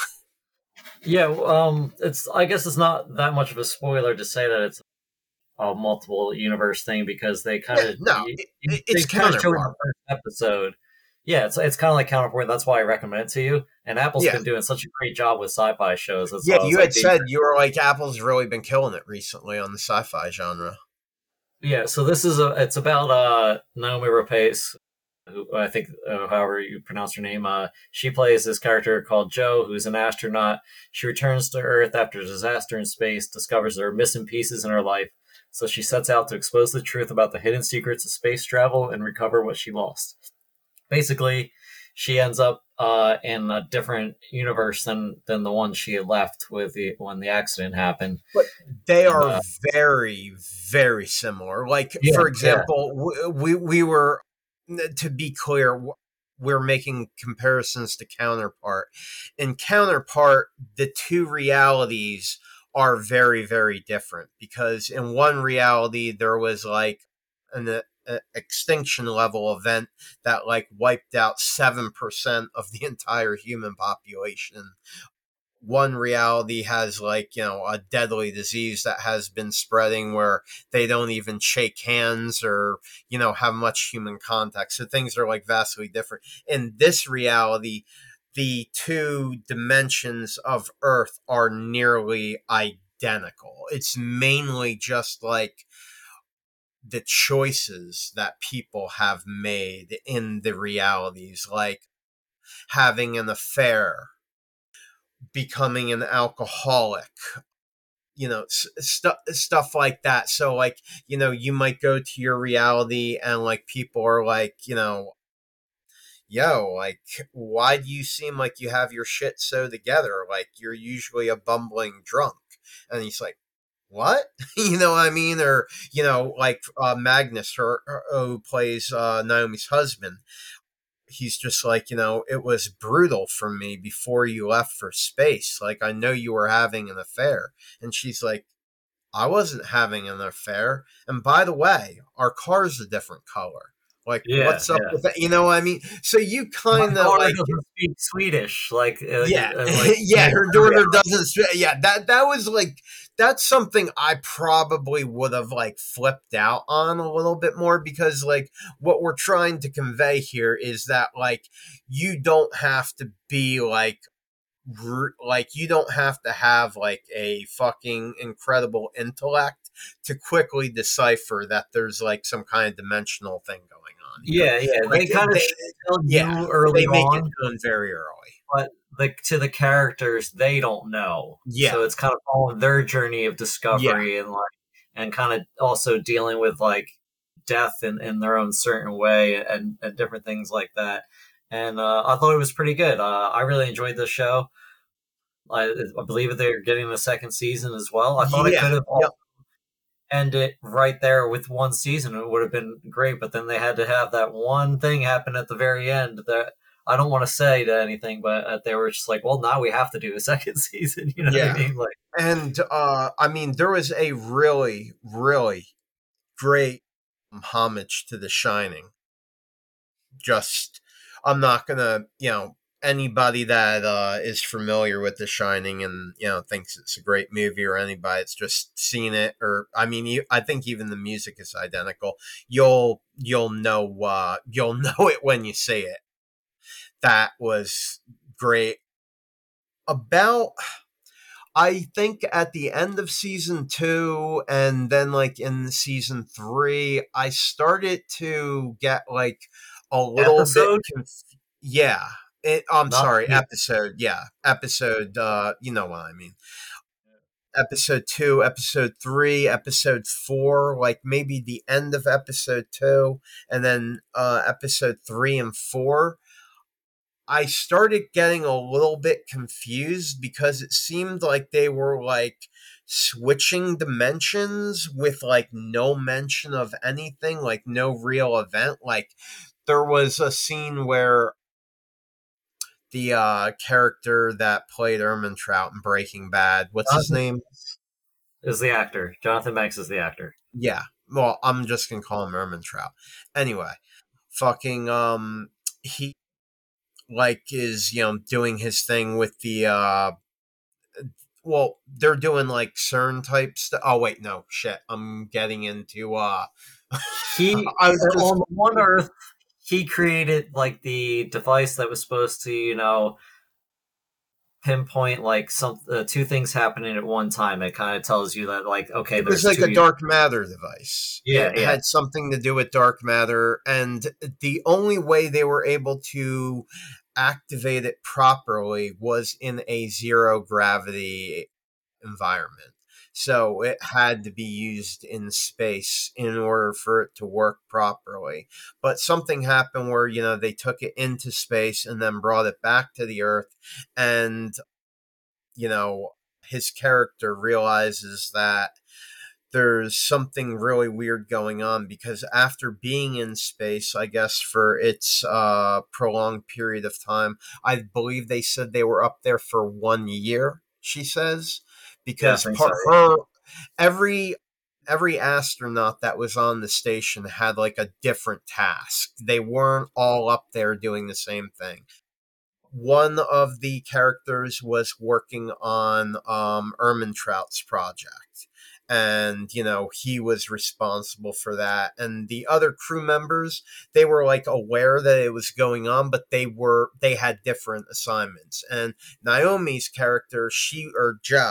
yeah, it's I guess it's not that much of a spoiler to say that it's a multiple universe thing because they kind Yeah, of no, they it's kind of showed in the counterpart. first episode. Yeah, it's kind of like counterpoint. That's why I recommend it to you. And Apple's Yeah. been doing such a great job with sci-fi shows. That's Yeah, why I was you like, had said you were like, Apple's really been killing it recently on the sci-fi genre. yeah. So this is it's about Naomi Rapace, who I think, however you pronounce her name. She plays this character called Joe, who's an astronaut. She returns to Earth after a disaster in space, discovers there are missing pieces in her life. So she sets out to expose the truth about the hidden secrets of space travel and recover what she lost. Basically, she ends up in a different universe than the one she had left with when the accident happened. But they And are very, very similar. Like, yeah, for yeah, example, we were, to be clear, we're making comparisons to Counterpart. In Counterpart, the two realities are very, very different, because in one reality there was like an extinction level event that like wiped out 7% of the entire human population. One reality has like, a deadly disease that has been spreading where they don't even shake hands or, have much human contact. So things are like vastly different. In this reality, the two dimensions of Earth are nearly identical. It's mainly just like the choices that people have made in the realities, like having an affair, becoming an alcoholic, stuff like that. So like, you might go to your reality and like people are like, yo, like, why do you seem like you have your shit so together? Like, you're usually a bumbling drunk. And he's like, what? You know what I mean? Or, like Magnus, who plays Naomi's husband. He's just like, it was brutal for me before you left for space. Like, I know you were having an affair. And she's like, I wasn't having an affair. And by the way, our car's a different color. Like, what's up with that? You know what I mean? So you kind of like doesn't speak Swedish, like yeah, like, yeah. Her daughter doesn't. Yeah, that was like, that's something I probably would have like flipped out on a little bit more, because like what we're trying to convey here is that like you don't have to be like you don't have to have like a fucking incredible intellect to quickly decipher that there's like some kind of dimensional thing going on. Yeah, like, they kind of tell you early they make on, it known very early. But to the characters, they don't know. Yeah. So it's kind of following their journey of discovery and kind of also dealing with like death in their own certain way and different things like that. And I thought it was pretty good. I really enjoyed the show. I believe they're getting a second season as well. I thought it could have ended right there with one season. It would have been great, but then they had to have that one thing happen at the very end that I don't want to say to anything, but they were just like, well, now we have to do a second season. You know what I mean? Like, and I mean, there was a really, really great homage to The Shining. Just, I'm not gonna, anybody that is familiar with The Shining and thinks it's a great movie, or anybody that's just seen it, or I mean, I think even the music is identical. You'll know it when you see it. That was great. I think at the end of season 2 and then like in season 3, I started to get like a little bit yeah. Episode. Yeah. Episode, you know what I mean. Episode 2, episode 3, episode 4, like maybe the end of episode 2, and then episode 3 and 4. I started getting a little bit confused because it seemed like they were like switching dimensions with like no mention of anything, like no real event. Like there was a scene where the character that played Ehrmantraut in Breaking Bad, what's his name? Is the actor. Jonathan Banks is the actor. Yeah. Well, I'm just going to call him Ehrmantraut. Anyway, fucking, he like is doing his thing with the well, they're doing like CERN type stuff. Oh wait, no, shit, I'm getting into he on one Earth he created like the device that was supposed to pinpoint like two things happening at one time. It kind of tells you that like, okay, it was like a dark matter device. It had something to do with dark matter, and the only way they were able to activate it properly was in a zero gravity environment. So it had to be used in space in order for it to work properly. But something happened where, they took it into space and then brought it back to the Earth. And, his character realizes that there's something really weird going on, because after being in space, I guess for its prolonged period of time, I believe they said they were up there for 1 year, she says, because every astronaut that was on the station had like a different task. They weren't all up there doing the same thing. One of the characters was working on Ehrmantraut's project. And, he was responsible for that. And the other crew members, they were like aware that it was going on, but they had different assignments. And Naomi's character, Joe,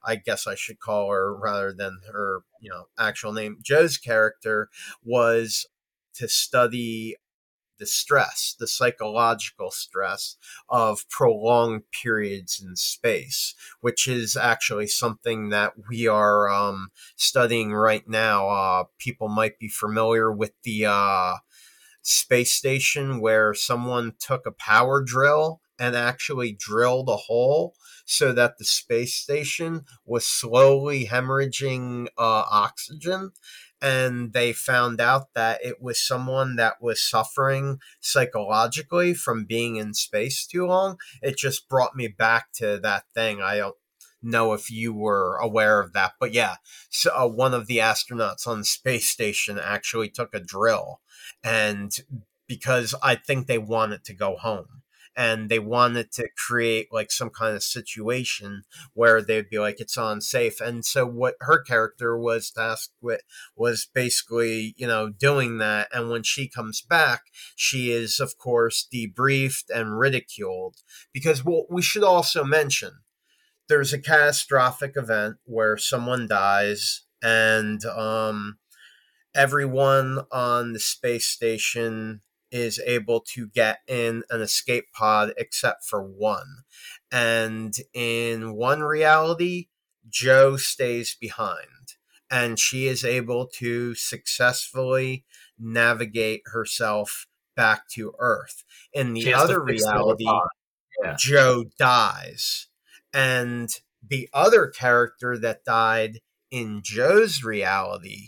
I guess I should call her rather than her, actual name. Jo's character was to study the stress, the psychological stress of prolonged periods in space, which is actually something that we are studying right now. People might be familiar with the space station where someone took a power drill and actually drilled a hole so that the space station was slowly hemorrhaging oxygen. And they found out that it was someone that was suffering psychologically from being in space too long. It just brought me back to that thing. I don't know if you were aware of that, but yeah, so one of the astronauts on the space station actually took a drill, and because I think they wanted to go home and they wanted to create like some kind of situation where they'd be like, it's unsafe. And so what her character was tasked with was basically, doing that. And when she comes back, she is, of course, debriefed and ridiculed because, well, we should also mention there's a catastrophic event where someone dies, and everyone on the space station is able to get in an escape pod except for one. And in one reality, Jo stays behind, and she is able to successfully navigate herself back to Earth. In the other reality, Jo dies. And the other character that died in Jo's reality,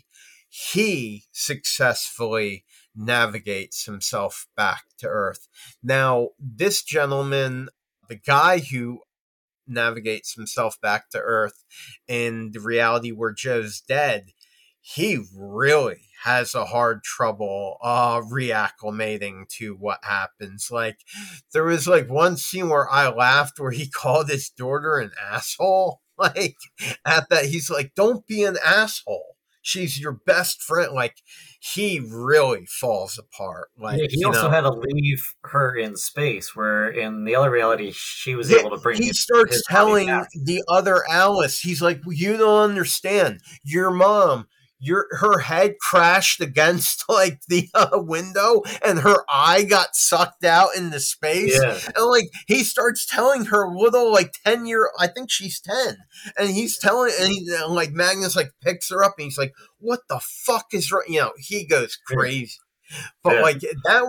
he successfully navigates himself back to Earth. Now, this gentleman, the guy who navigates himself back to Earth in the reality where Jo's dead, he really has a hard trouble reacclimating to what happens. Like, there was like one scene where I laughed where he called his daughter an asshole. Like, at that, he's like, don't be an asshole. She's your best friend. Like, he really falls apart. Like, he also had to leave her in space, where in the other reality, she was able to bring He starts telling the other Alice, he's like, well, you don't understand. Your mom, her head crashed against like the window and her eye got sucked out into space. Yeah. And like he starts telling her little like 10-year, I think she's 10, and he's telling, and like Magnus like picks her up and he's like, what the fuck is wrong? He goes crazy. But like that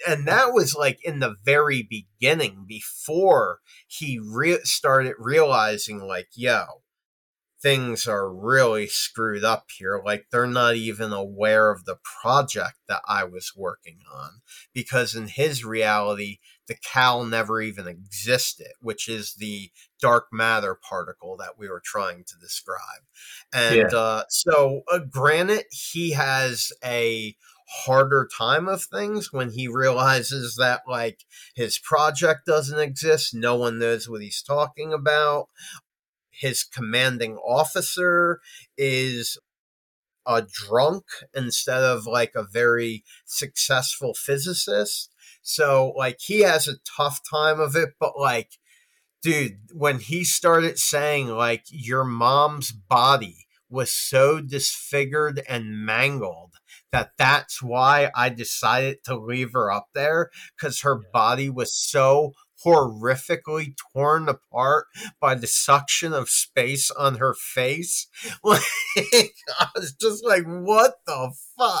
was like in the very beginning, before he started realizing like, yo, things are really screwed up here. Like, they're not even aware of the project that I was working on, because in his reality, the Cal never even existed, which is the dark matter particle that we were trying to describe. And so granted, he has a harder time of things when he realizes that like his project doesn't exist. No one knows what he's talking about. His commanding officer is a drunk instead of like a very successful physicist. So like he has a tough time of it, but like, dude, when he started saying like your mom's body was so disfigured and mangled that's why I decided to leave her up there, because her body was so horrifically torn apart by the suction of space on her face. Like, I was just like, what the fuck?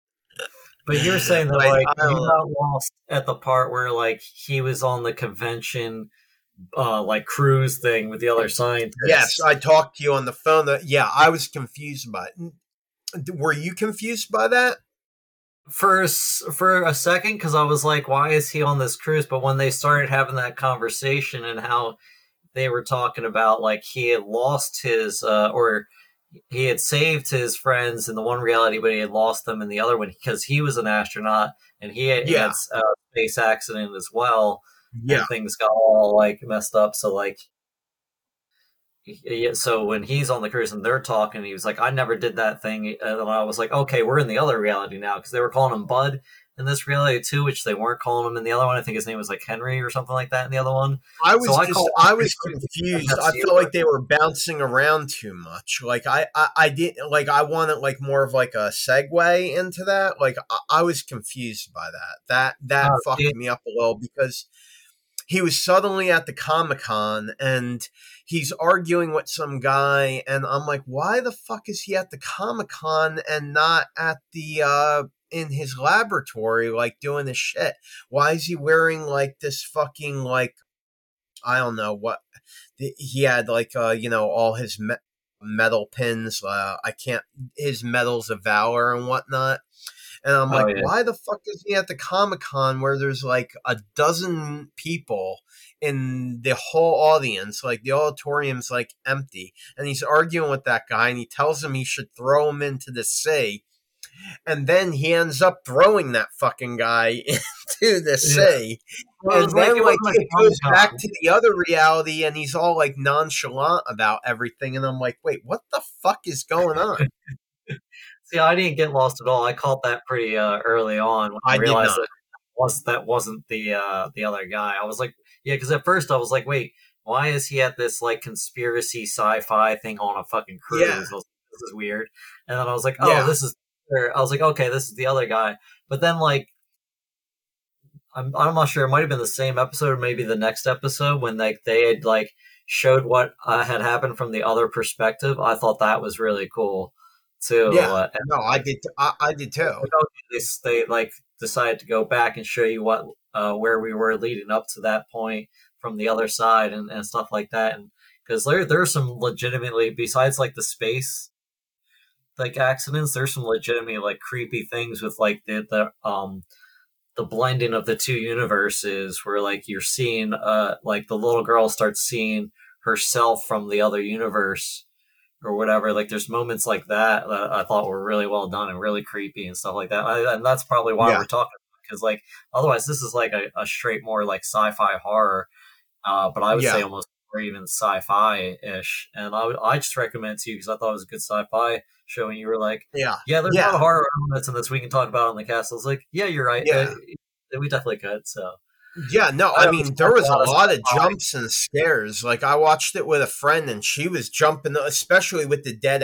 But you're saying that like you got lost at the part where like he was on the convention like cruise thing with the other scientists. Yes, I talked to you on the phone. Yeah, I was confused by it. Were you confused by that? For a second, because I was like, why is he on this cruise? But when they started having that conversation and how they were talking about like he had lost his or he had saved his friends in the one reality, but he had lost them in the other one because he was an astronaut and he had a space accident as well. Yeah, and things got all like messed up. So like, so when he's on the cruise and they're talking, he was like, I never did that thing. And I was like, okay, we're in the other reality now, because they were calling him Bud. in this reality too, which they weren't calling him in the other one. I think his name was like Henry or something like that in the other one. So I was confused. I felt like they were bouncing around too much. Like I didn't like I wanted like more of like a segue into that. Like I was confused by that fucked me up a little because he was suddenly at the Comic-Con and he's arguing with some guy and I'm like, why the fuck is he at the Comic-Con and not at the in his laboratory like doing his shit? Why is he wearing like this fucking like I don't know what he had like all his metal pins, I can't his medals of valor and whatnot. And I'm like, why the fuck is he at the Comic-Con where there's like a dozen people in the whole audience? Like the auditorium's like empty. And he's arguing with that guy and he tells him he should throw him into the sea. And then he ends up throwing that fucking guy into the sea. Well, and then like it goes back to the other reality and he's all like nonchalant about everything. And I'm like, wait, what the fuck is going on? See, I didn't get lost at all. I caught that pretty early on when I realized that wasn't the other guy. I was like, yeah, because at first I was like, wait, why is he at this like conspiracy sci-fi thing on a fucking cruise? Yeah. This is weird. And then I was like, oh, this is. I was like, okay, this is the other guy. But then like, I'm not sure. It might have been the same episode, or maybe the next episode when they had like showed what had happened from the other perspective. I thought that was really cool too. Yeah, no, I did. I did too. They like decided to go back and show you what where we were leading up to that point from the other side and stuff like that. And because there's some legitimately, besides like the space like accidents, there's some legitimately like creepy things with like the blending of the two universes where like you're seeing like the little girl starts seeing herself from the other universe or whatever. Like there's moments like that I thought were really well done and really creepy and stuff like that. And that's probably why we're talking, because like otherwise this is like a straight more like sci-fi horror, but I would say almost or even sci-fi-ish. And I just recommend it to you because I thought it was a good sci-fi show, and you were like, there's a lot of horror elements in this we can talk about on the cast. I was like, yeah, you're right. We definitely could. So yeah, no, I mean, there was a lot of jumps and scares. Like I watched it with a friend and she was jumping, especially with the dead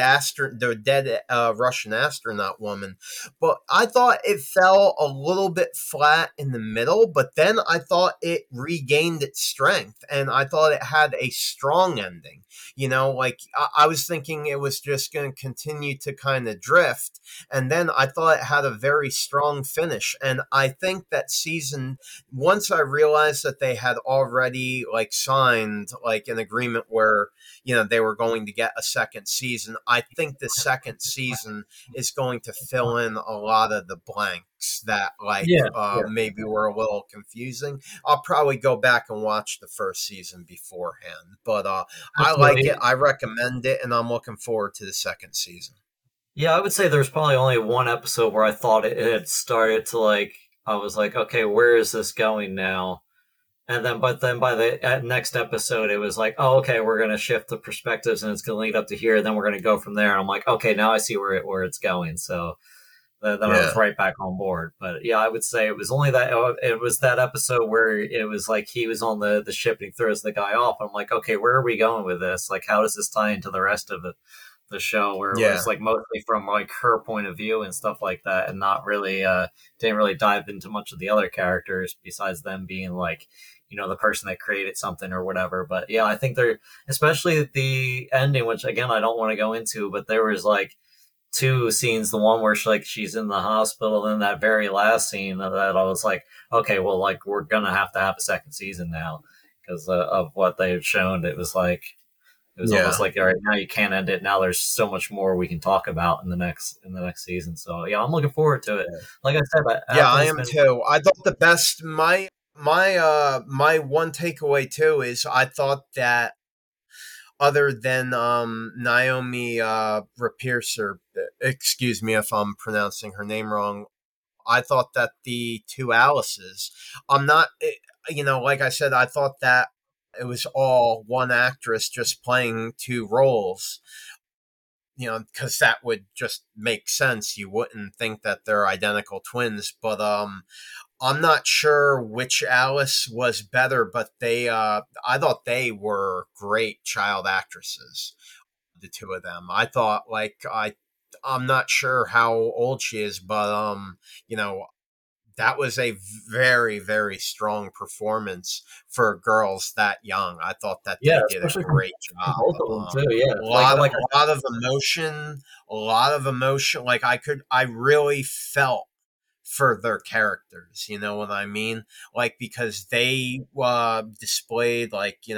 Russian astronaut woman. But I thought it fell a little bit flat in the middle, but then I thought it regained its strength and I thought it had a strong ending. Like I was thinking it was just going to continue to kind of drift. And then I thought it had a very strong finish. And I think that season, once I realized that they had already like signed like an agreement where, they were going to get a second season, I think the second season is going to fill in a lot of the blanks that maybe were a little confusing. I'll probably go back and watch the first season beforehand, but I like it. I recommend it, and I'm looking forward to the second season. Yeah, I would say there's probably only one episode where I thought it had started to like, I was like, okay, where is this going now? And then, by the next episode, it was like, oh, okay, we're going to shift the perspectives and it's going to lead up to here. Then we're going to go from there. And I'm like, okay, now I see where it's going. So then I was right back on board. But yeah, I would say it was only that episode where it was like he was on the ship and he throws the guy off. I'm like, okay, where are we going with this? Like, how does this tie into the rest of the show, where it was like mostly from like her point of view and stuff like that, and not really didn't really dive into much of the other characters besides them being like, the person that created something or whatever. But yeah, I think they're, especially the ending, which again I don't want to go into, but there was like two scenes, the one where she's in the hospital, and then that very last scene that I was like, okay, well, like we're gonna have a second season now because of what they've shown. It was almost like, all right, now you can't end it. Now there's so much more we can talk about in the next season. So yeah, I'm looking forward to it. Like I said, I am too. I thought the best my one takeaway too is I thought that other than Naomi Rapace, excuse me if I'm pronouncing her name wrong, I thought that the two Alices, I'm not, like I said, I thought that it was all one actress just playing two roles. because that would just make sense. You wouldn't think that they're identical twins, but I'm not sure which Alice was better, but I thought they were great child actresses, the two of them. I thought I'm not sure how old she is, but you know, that was a very, very strong performance for girls that young. I thought that Yeah, they did a especially great from job. both of them too. Yeah, A like lot of like a lot of emotion, a lot of emotion. Like I really felt for their characters. You know what I mean? Like because they displayed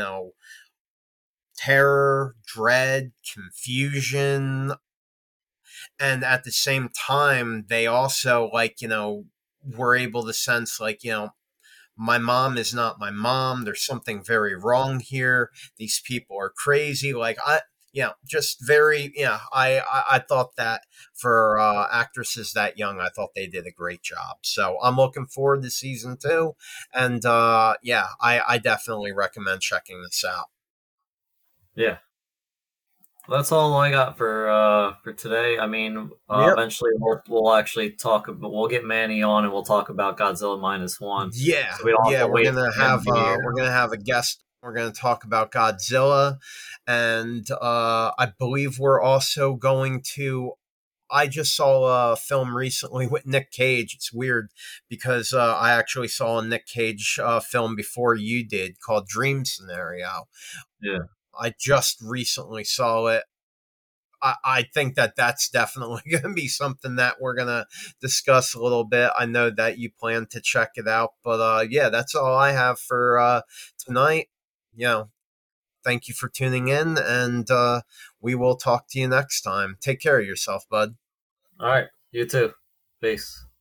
terror, dread, confusion, and at the same time they also were able to sense my mom is not my mom. There's something very wrong here. These people are crazy. Just very, I thought that for actresses that young, I thought they did a great job. So I'm looking forward to season 2. And I definitely recommend checking this out. yeah. That's all I got for today. I mean, Yep. eventually we'll actually talk. We'll get Manny on and we'll talk about Godzilla -1. Yeah, So we don't have yeah, to wait for the end of the year. we're gonna have a guest. We're gonna talk about Godzilla, and I believe we're also going to. I just saw a film recently with Nick Cage. It's weird because I actually saw a Nick Cage film before you did called Dream Scenario. Yeah. I just recently saw it. I think that that's definitely going to be something that we're going to discuss a little bit. I know that you plan to check it out, but yeah, that's all I have for tonight. Thank you for tuning in, and we will talk to you next time. Take care of yourself, bud. All right. You too. Peace.